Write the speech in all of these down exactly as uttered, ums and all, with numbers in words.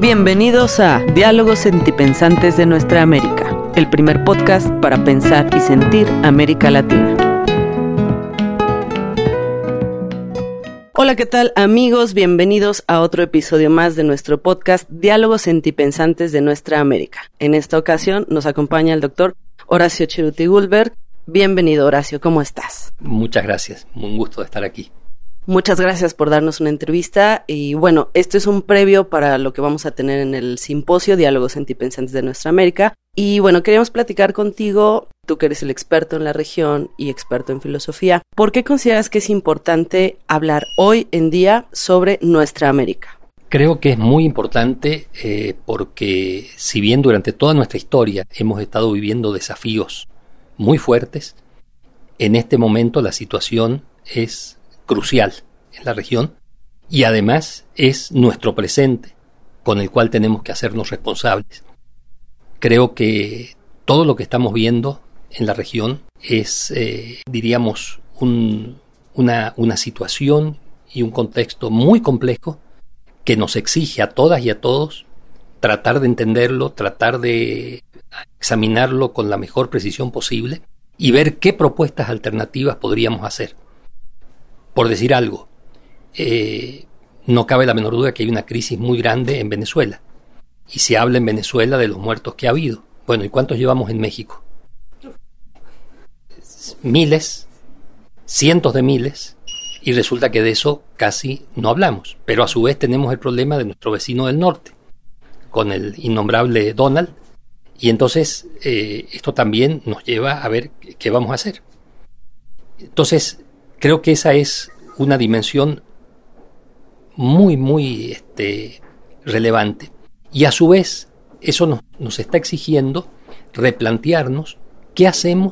Bienvenidos a Diálogos Sentipensantes de Nuestra América, el primer podcast para pensar y sentir América Latina. Hola, ¿qué tal, amigos? Bienvenidos a otro episodio más de nuestro podcast Diálogos Sentipensantes de Nuestra América. En esta ocasión nos acompaña el doctor Horacio Cheruti Gulberg. Bienvenido, Horacio, ¿cómo estás? Muchas gracias, un gusto de estar aquí. Muchas gracias por darnos una entrevista y bueno, esto es un previo para lo que vamos a tener en el simposio Diálogos Sentipensantes de Nuestra América. Y bueno, queríamos platicar contigo, tú que eres el experto en la región y experto en filosofía, ¿por qué consideras que es importante hablar hoy en día sobre nuestra América? Creo que es muy importante eh, porque si bien durante toda nuestra historia hemos estado viviendo desafíos muy fuertes, en este momento la situación es crucial en la región y además es nuestro presente con el cual tenemos que hacernos responsables. Creo que todo lo que estamos viendo en la región es, eh, diríamos, un, una, una situación y un contexto muy complejo que nos exige a todas y a todos tratar de entenderlo, tratar de examinarlo con la mejor precisión posible y ver qué propuestas alternativas podríamos hacer. Por decir algo, eh, no cabe la menor duda que hay una crisis muy grande en Venezuela. Y se habla en Venezuela de los muertos que ha habido. Bueno, ¿y cuántos llevamos en México? Miles, cientos de miles, y resulta que de eso casi no hablamos. Pero a su vez tenemos el problema de nuestro vecino del norte, con el innombrable Donald, y entonces eh, esto también nos lleva a ver qué vamos a hacer. Entonces, creo que esa es una dimensión muy, muy este, relevante. Y a su vez, eso nos, nos está exigiendo replantearnos qué hacemos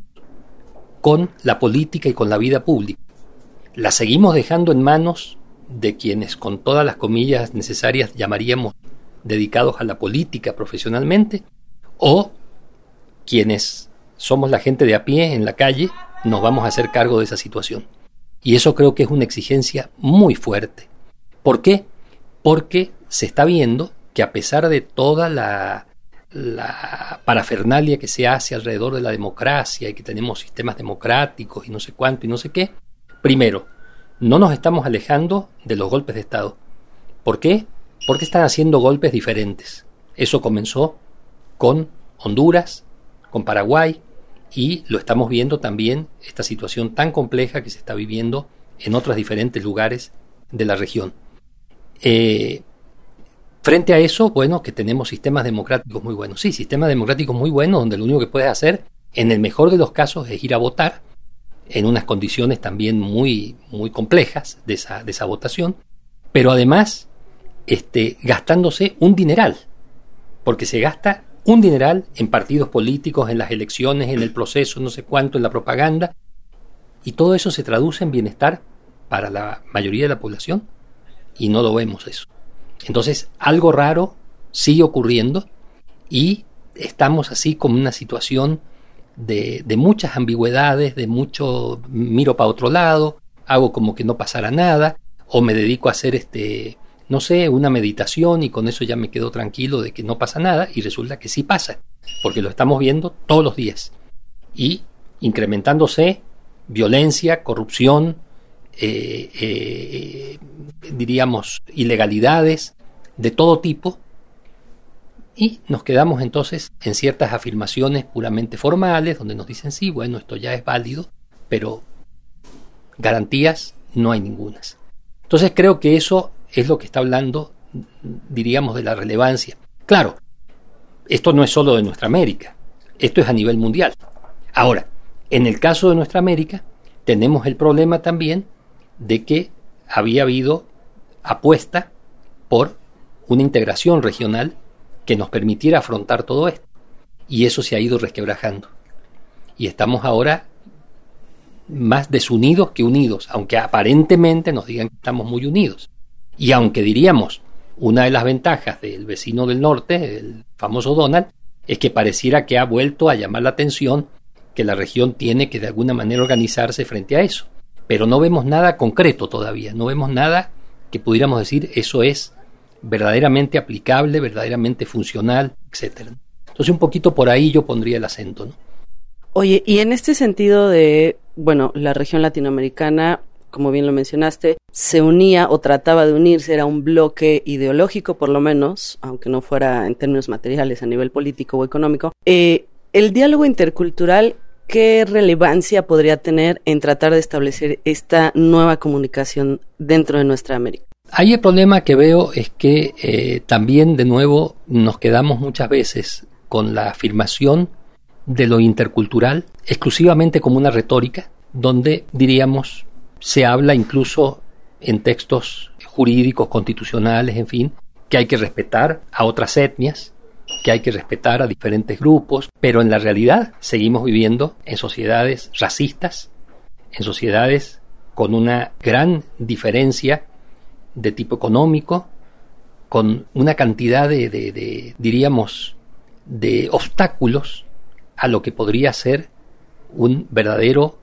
con la política y con la vida pública. ¿La seguimos dejando en manos de quienes, con todas las comillas necesarias, llamaríamos dedicados a la política profesionalmente? ¿O quienes somos la gente de a pie en la calle nos vamos a hacer cargo de esa situación? Y eso creo que es una exigencia muy fuerte. ¿Por qué? Porque se está viendo que a pesar de toda la, la parafernalia que se hace alrededor de la democracia y que tenemos sistemas democráticos y no sé cuánto y no sé qué, primero, no nos estamos alejando de los golpes de Estado. ¿Por qué? Porque están haciendo golpes diferentes. Eso comenzó con Honduras, con Paraguay, y lo estamos viendo también, esta situación tan compleja que se está viviendo en otros diferentes lugares de la región. Eh, frente a eso, bueno, que tenemos sistemas democráticos muy buenos. Sí, sistemas democráticos muy buenos donde lo único que puedes hacer, en el mejor de los casos, es ir a votar en unas condiciones también muy, muy complejas de esa, de esa votación, pero además este, gastándose un dineral, porque se gasta un dineral en partidos políticos, en las elecciones, en el proceso, no sé cuánto, en la propaganda, y todo eso se traduce en bienestar para la mayoría de la población, y no lo vemos eso. Entonces, algo raro sigue ocurriendo, y estamos así como en una situación de, de muchas ambigüedades, de mucho miro para otro lado, hago como que no pasara nada, o me dedico a hacer este... no sé, una meditación y con eso ya me quedo tranquilo de que no pasa nada y resulta que sí pasa, porque lo estamos viendo todos los días y incrementándose violencia, corrupción, eh, eh, diríamos ilegalidades de todo tipo y nos quedamos entonces en ciertas afirmaciones puramente formales donde nos dicen sí, bueno, esto ya es válido, pero garantías no hay ningunas. Entonces creo que eso es lo que está hablando, diríamos, de la relevancia. Claro, esto no es solo de nuestra América, esto es a nivel mundial. Ahora, en el caso de nuestra América, tenemos el problema también de que había habido apuesta por una integración regional que nos permitiera afrontar todo esto. Y eso se ha ido resquebrajando. Y estamos ahora más desunidos que unidos, aunque aparentemente nos digan que estamos muy unidos. Y aunque diríamos, una de las ventajas del vecino del norte, el famoso Donald, es que pareciera que ha vuelto a llamar la atención que la región tiene que de alguna manera organizarse frente a eso. Pero no vemos nada concreto todavía, no vemos nada que pudiéramos decir eso es verdaderamente aplicable, verdaderamente funcional, etcétera. Entonces un poquito por ahí yo pondría el acento, ¿no? Oye, y en este sentido de, bueno, la región latinoamericana, como bien lo mencionaste, se unía o trataba de unirse, era un bloque ideológico por lo menos, aunque no fuera en términos materiales a nivel político o económico. Eh, el diálogo intercultural, ¿qué relevancia podría tener en tratar de establecer esta nueva comunicación dentro de nuestra América? Ahí el problema que veo es que eh, también de nuevo nos quedamos muchas veces con la afirmación de lo intercultural exclusivamente como una retórica, donde diríamos se habla incluso en textos jurídicos, constitucionales, en fin, que hay que respetar a otras etnias, que hay que respetar a diferentes grupos, pero en la realidad seguimos viviendo en sociedades racistas, en sociedades con una gran diferencia de tipo económico, con una cantidad de, de, de diríamos, de obstáculos a lo que podría ser un verdadero,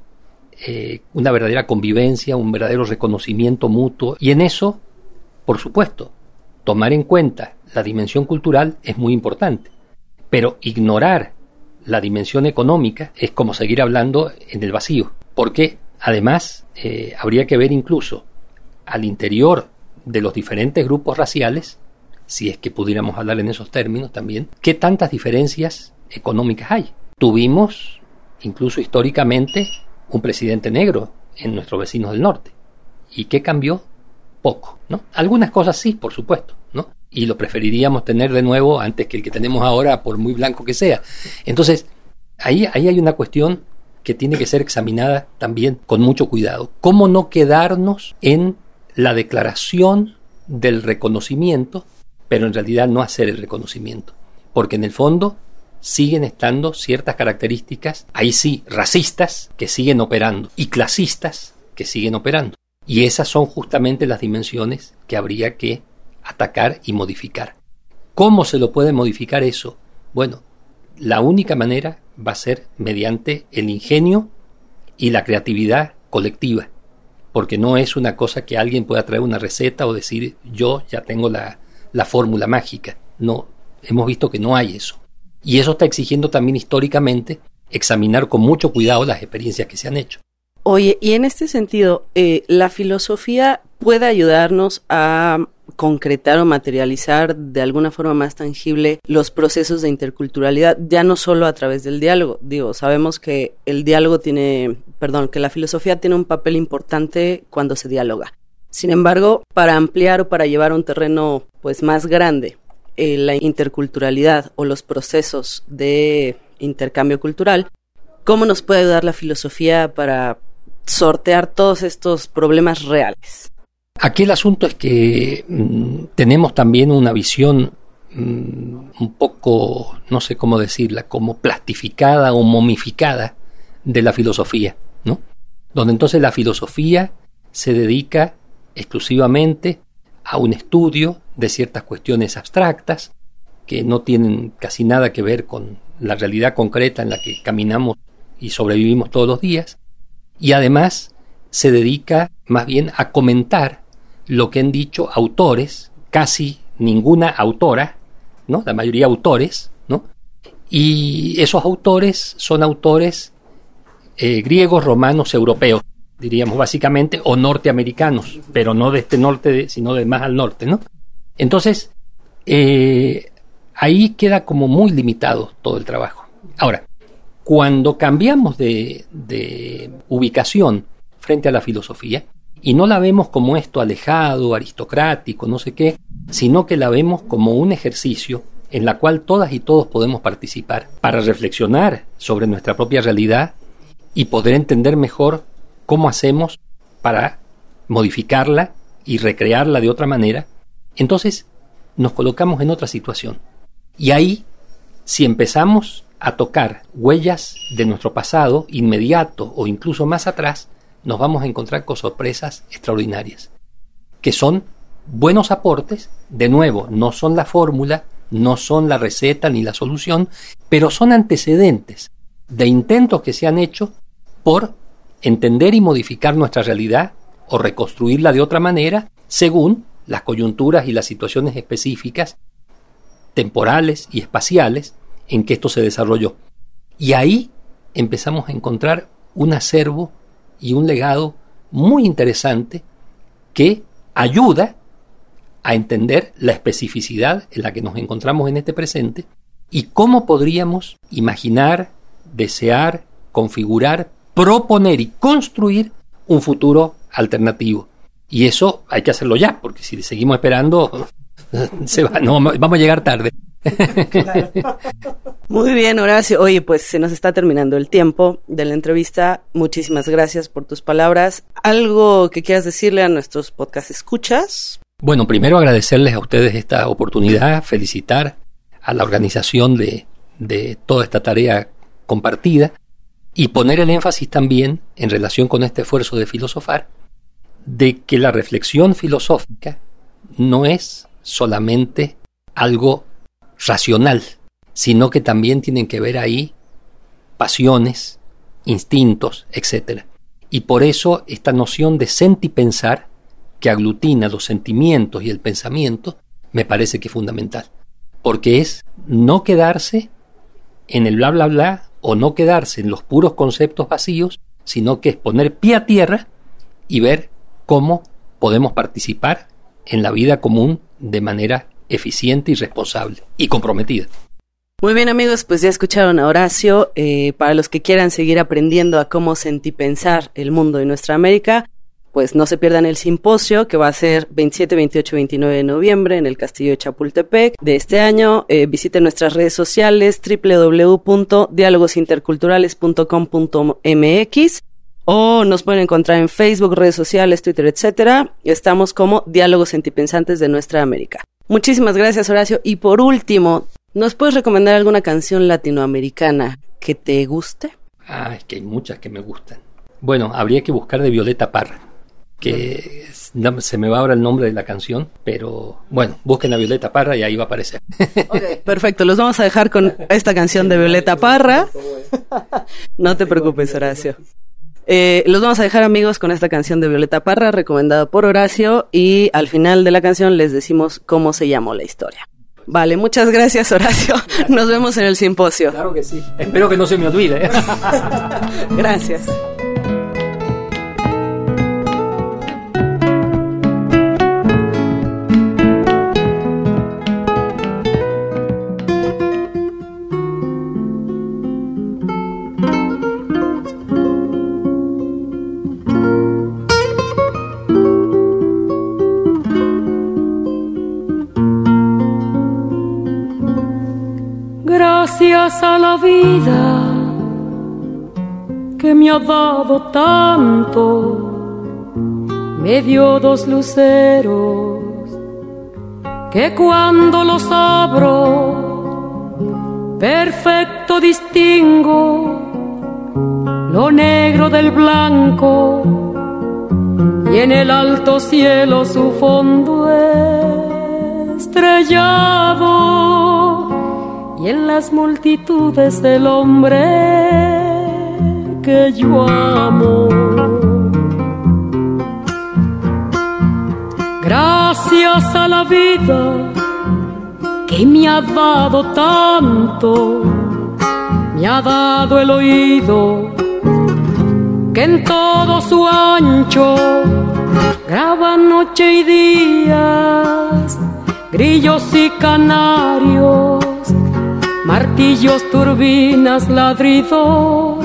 eh, una verdadera convivencia, un verdadero reconocimiento mutuo. Y en eso, por supuesto, tomar en cuenta la dimensión cultural es muy importante, pero ignorar la dimensión económica es como seguir hablando en el vacío, porque además eh, habría que ver incluso al interior de los diferentes grupos raciales, si es que pudiéramos hablar en esos términos también, qué tantas diferencias económicas hay. Tuvimos, incluso históricamente, un presidente negro en nuestros vecinos del norte. ¿Y qué cambió? Poco, ¿no? Algunas cosas sí, por supuesto, ¿no? Y lo preferiríamos tener de nuevo antes que el que tenemos ahora, por muy blanco que sea. Entonces, ahí, ahí hay una cuestión que tiene que ser examinada también con mucho cuidado. ¿Cómo no quedarnos en la declaración del reconocimiento, pero en realidad no hacer el reconocimiento? Porque en el fondo siguen estando ciertas características, ahí sí, racistas, que siguen operando, y clasistas, que siguen operando. Y esas son justamente las dimensiones que habría que atacar y modificar. ¿Cómo se lo puede modificar eso? Bueno, la única manera va a ser mediante el ingenio y la creatividad colectiva, porque no es una cosa que alguien pueda traer una receta o decir yo ya tengo la, la fórmula mágica. No, hemos visto que no hay eso. Y eso está exigiendo también históricamente examinar con mucho cuidado las experiencias que se han hecho. Oye, y en este sentido, eh, ¿la filosofía puede ayudarnos a concretar o materializar de alguna forma más tangible los procesos de interculturalidad, ya no solo a través del diálogo? Digo, sabemos que el diálogo tiene, perdón, que la filosofía tiene un papel importante cuando se dialoga. Sin embargo, para ampliar o para llevar a un terreno pues más grande eh, la interculturalidad o los procesos de intercambio cultural, ¿cómo nos puede ayudar la filosofía para sortear todos estos problemas reales? Aquí el asunto es que mmm, tenemos también una visión mmm, un poco, no sé cómo decirla, como plastificada o momificada de la filosofía, ¿no? Donde entonces la filosofía se dedica exclusivamente a un estudio de ciertas cuestiones abstractas que no tienen casi nada que ver con la realidad concreta en la que caminamos y sobrevivimos todos los días, y además se dedica más bien a comentar lo que han dicho autores, casi ninguna autora, ¿no? La mayoría autores, ¿no? Y esos autores son autores eh, griegos, romanos, europeos, diríamos básicamente, o norteamericanos, pero no de este norte, sino de más al norte, ¿no? Entonces, eh, ahí queda como muy limitado todo el trabajo. Ahora, cuando cambiamos de, de ubicación frente a la filosofía, y no la vemos como esto alejado, aristocrático, no sé qué, sino que la vemos como un ejercicio en la cual todas y todos podemos participar para reflexionar sobre nuestra propia realidad y poder entender mejor cómo hacemos para modificarla y recrearla de otra manera, entonces nos colocamos en otra situación. Y ahí, si empezamos a tocar huellas de nuestro pasado inmediato o incluso más atrás, nos vamos a encontrar con sorpresas extraordinarias, que son buenos aportes. De nuevo, no son la fórmula, no son la receta ni la solución, pero son antecedentes de intentos que se han hecho por entender y modificar nuestra realidad o reconstruirla de otra manera según las coyunturas y las situaciones específicas, temporales y espaciales, en que esto se desarrolló. Y ahí empezamos a encontrar un acervo y un legado muy interesante que ayuda a entender la especificidad en la que nos encontramos en este presente y cómo podríamos imaginar, desear, configurar, proponer y construir un futuro alternativo. Y eso hay que hacerlo ya, porque si seguimos esperando, se va, no, vamos a llegar tarde. Claro. Muy bien, Horacio. Oye, pues se nos está terminando el tiempo de la entrevista. Muchísimas gracias por tus palabras. ¿Algo que quieras decirle a nuestros podcast escuchas? Bueno, primero agradecerles a ustedes esta oportunidad, felicitar a la organización de, de toda esta tarea compartida y poner el énfasis también en relación con este esfuerzo de filosofar, de que la reflexión filosófica no es solamente algo racional, sino que también tienen que ver ahí pasiones, instintos, etcétera. Y por eso esta noción de sentipensar, que aglutina los sentimientos y el pensamiento, me parece que es fundamental, porque es no quedarse en el bla bla bla o no quedarse en los puros conceptos vacíos, sino que es poner pie a tierra y ver cómo podemos participar en la vida común de manera eficiente y responsable y comprometida. Muy bien, amigos, pues ya escucharon a Horacio. Eh, para los que quieran seguir aprendiendo a cómo sentipensar el mundo y nuestra América, pues no se pierdan el simposio que va a ser veintisiete, veintiocho y veintinueve de noviembre en el Castillo de Chapultepec de este año. Eh, visiten nuestras redes sociales doble u doble u doble u punto diálogos interculturales punto com punto m x o nos pueden encontrar en Facebook, redes sociales, Twitter, etcétera. Estamos como Diálogos Sentipensantes de Nuestra América. Muchísimas gracias, Horacio. Y por último, ¿nos puedes recomendar alguna canción latinoamericana que te guste? Ah, es que hay muchas que me gustan. Bueno, habría que buscar de Violeta Parra, que no, se me va ahora el nombre de la canción, pero bueno, busquen a Violeta Parra y ahí va a aparecer. Okay, perfecto, los vamos a dejar con esta canción de Violeta Parra. No te preocupes, Horacio. Eh, los vamos a dejar, amigos, con esta canción de Violeta Parra, recomendada por Horacio, y al final de la canción les decimos cómo se llamó la historia. Vale, muchas gracias, Horacio. Nos vemos en el simposio. Claro que sí. Espero que no se me olvide. Gracias. Gracias a la vida que me ha dado tanto, me dio dos luceros que cuando los abro perfecto distingo lo negro del blanco y en el alto cielo su fondo estrellado. Y en las multitudes del hombre que yo amo. Gracias a la vida que me ha dado tanto, me ha dado el oído que en todo su ancho graba noche y días, grillos y canarios, martillos, turbinas, ladridos,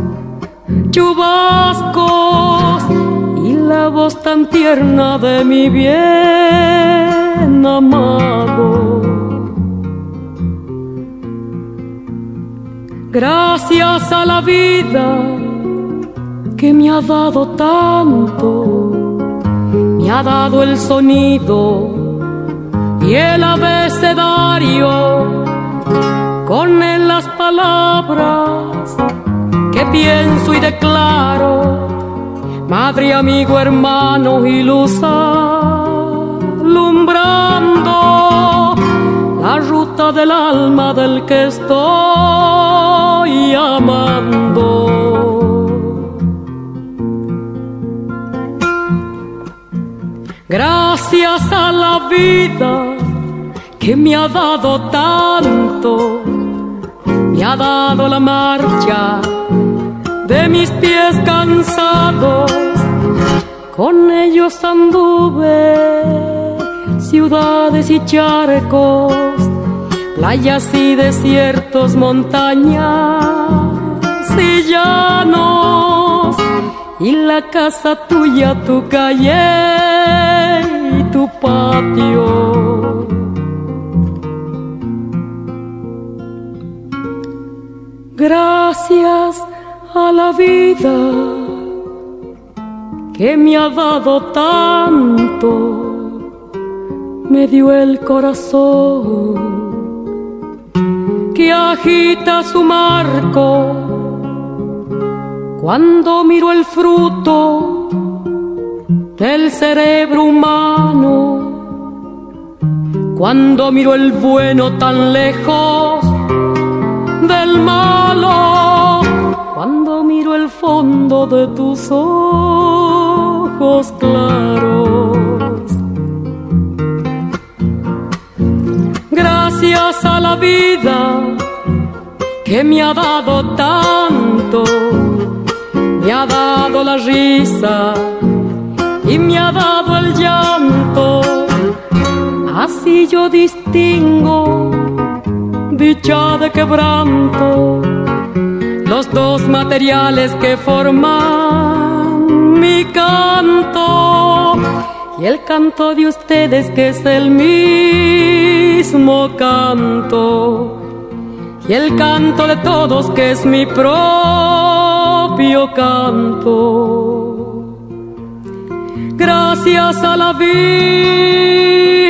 chubascos y la voz tan tierna de mi bien amado. Gracias a la vida que me ha dado tanto, me ha dado el sonido y el abecedario, con él las palabras que pienso y declaro, madre, amigo, hermano y luz alumbrando la ruta del alma del que estoy amando. Gracias a la vida que me ha dado tanto, me ha dado la marcha de mis pies cansados. Con ellos anduve ciudades y charcos, playas y desiertos, montañas y llanos, y la casa tuya, tu calle y tu patio. Gracias a la vida que me ha dado tanto, me dio el corazón que agita su marco. Cuando miro el fruto del cerebro humano, cuando miro el bueno tan lejos del malo, cuando miro el fondo de tus ojos claros. Gracias a la vida que me ha dado tanto, me ha dado la risa y me ha dado el llanto. Así yo distingo dicha de quebranto, los dos materiales que forman mi canto, y el canto de ustedes que es el mismo canto, y el canto de todos que es mi propio canto. Gracias a la vida